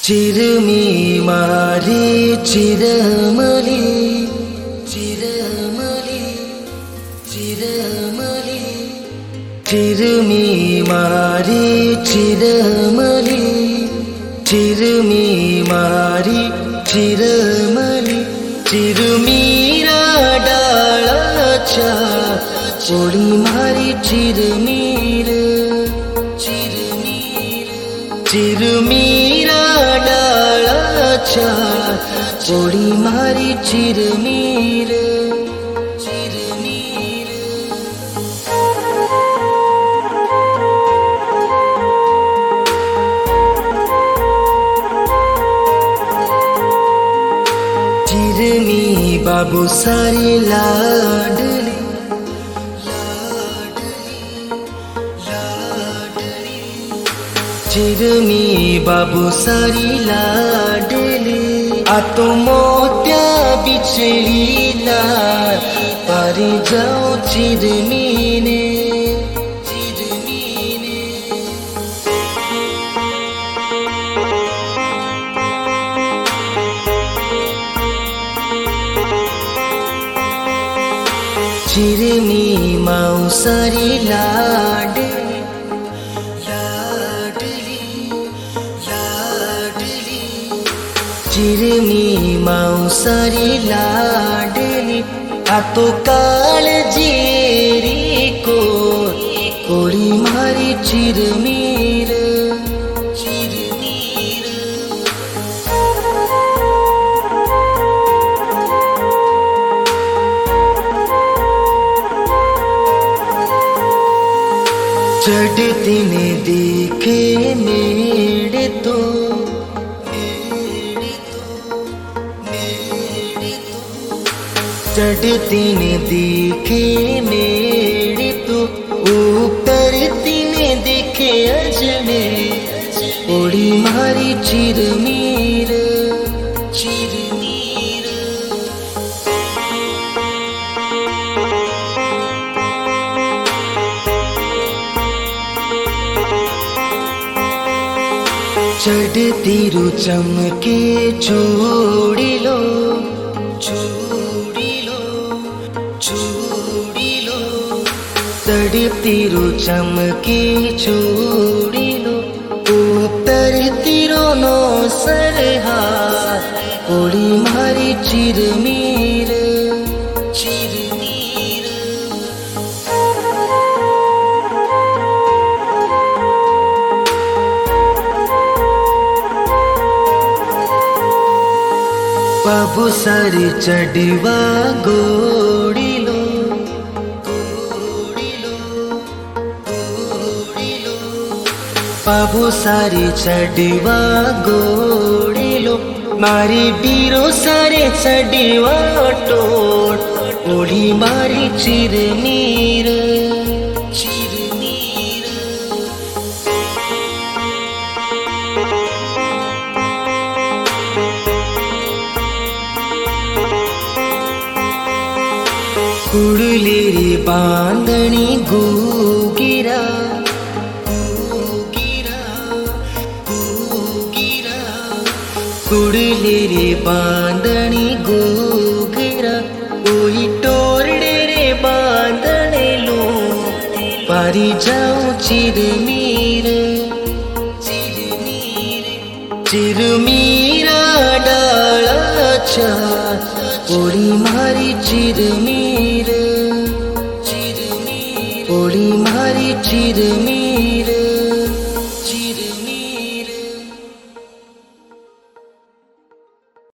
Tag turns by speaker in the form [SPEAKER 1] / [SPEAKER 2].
[SPEAKER 1] चिरमी मारी चिरमली चिरमली चिरमली चिरमी मारी चिरमली चिरमी मारी चिरमली चिरमीरा डाळाच्या ओळी मारी चिरमीर चिरमीर चिरमीरा डाळाच्या ओळी मारी चिरमीर चिरमीर चिरमी बाबू सारी लाडली चिरमी बाबू सारी लाडली आतो मोत्या बिछड़ीला पारी जाओ चिरमीने चिरमीने चिरमी माऊ सारी लाडली चिरमी माऊ सारी लाडली आतो काळजीरी कोळी मारी चिरमीर चिरमीर चढ़ती ने देखे मेरे तो चढ़ती ने देखे मेरे तो उतरती ने देखे अजने ओड़ी मारी चिरमीर चिरमीर चढ़ती रू चमके छोड़ी लो चढ़ती रो चमके छोड़ी लो उतरती रो नो सरहार ओड़ी मारी चिरमीर चिरमीर बाबू सारी चढ़वा गोड़ी लो बाबू सारी चढ़वा गोड़ी लो मारी बीरो सारे चढ़वा टोट ओढ़ी मारी चिरमीर चिरमीर कुड़लेरी बांधणी गुगिरा कुड़लेरी बांधणी गुगिरा ओही टोरडे रे बांधणे लो पारी जाऊं चिरमीर चिरमीर चिरमीरा डाळाच्या ओळी मारी चिरमीर चिरमीर ओळी मारी चिरमीर